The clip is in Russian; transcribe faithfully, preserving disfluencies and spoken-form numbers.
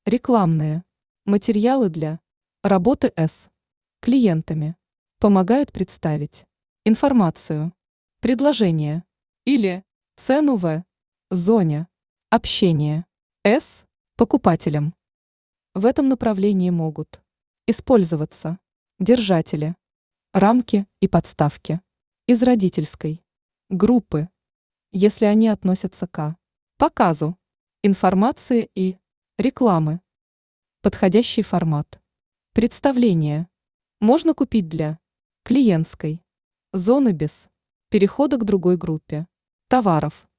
Рекламные материалы для работы с клиентами помогают представить информацию, предложение или цену в зоне общения с покупателем. В этом направлении могут использоваться держатели, рамки и подставки из родительской группы, если они относятся к показу информации и рекламы. Подходящий формат. Представление можно купить для клиентской зоны без перехода к другой группе товаров.